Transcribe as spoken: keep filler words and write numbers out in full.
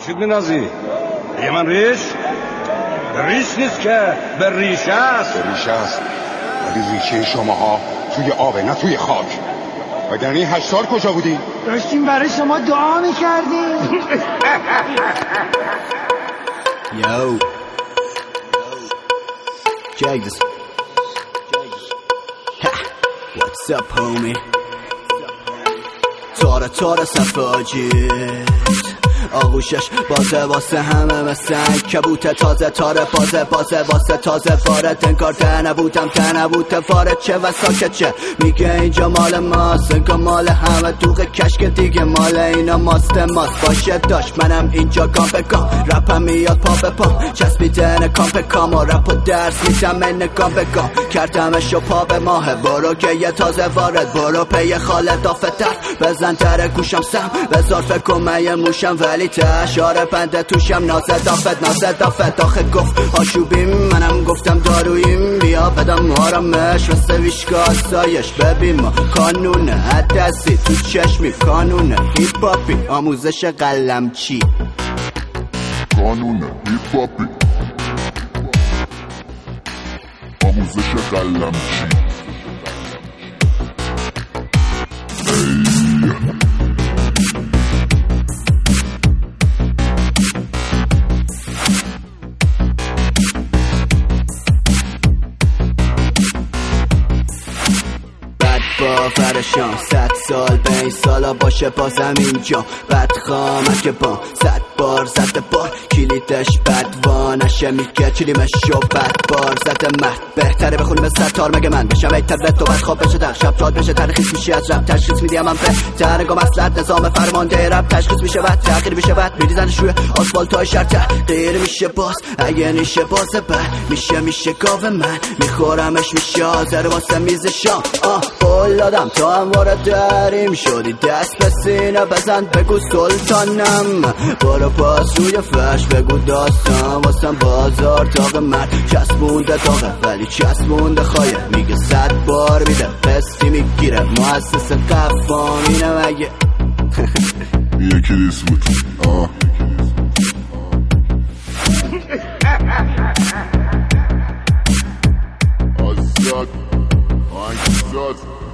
چیت مینازی؟ یه من ریش؟ ریش نیست که به ریشه است. به ریشه است ولی ریشه شماها توی آبه نه توی خاک. و در این هشت سال کجا بودی؟ داشتیم برای شما دعا میکردیم. Yo check this. Ha. What's up homie? تاره تاره صفاجید آغوشش بازه واسه همه مثل کبوت تازه تاره بازه بازه واسه تازه وارد انکار ته نبودم ته نبود وارد چه و ساکت چه میگه اینجا مال ماست انگار مال همه دوغ کشک دیگه مال اینا ماست ماست باشه داشت منم اینجا کام به کام رپم میاد پا به پا چسبیدن کام به کام و رپ و درس میدم من کام به کام کردمش و پا به ماه برو که یه تازه وارد برو پی خالد آفتر بزن تر گوشم سم بزار فکر من موشم ولی تشاره پنده توشم نازه دافت نازه دافت آخه گفت آشوبیم منم گفتم داروییم بیا بدم آرامش مثل ویشگاه سایش ببین ما کانونه حدثی تو چشمی کانونه هیپ هاپی آموزش قلم چی کانونه هیپ هاپی آموزش قلم چی با فرشان صد سال به این سالا باشه بازم اینجا بد خامت که با صد بار زده بار کلیدش بدوانشه میگه چلیمش شو بد بار زده مرد بهتره بخونی به ستار مگه من بشم ای تبلت تو بد خواب بشه در شب تاد بشه ترخیص میشی از رب تشخیص میدیم من بهتره گم اصلت نظام فرمانده رب تشخیص میشه بد تغییر میشه بد میریزنش روی آسفالت های شهر تغییر میشه باز اگه نیشه بازه بد میشه میشه گاو من میخورمش میشه آزر واسه میز شام آه بولادم تو هم وارد دریم شدی دست به سینه بزن بگو سلطانم برو پاس روی فرش بگو داستان واسم بازار تاق مرد چسبونده تاقه ولی چسبونده خواهی میگه صد بار میده قسطی میگیره مؤسس قوانینه مگه یکی دیس بود آه آزاد آنکزاد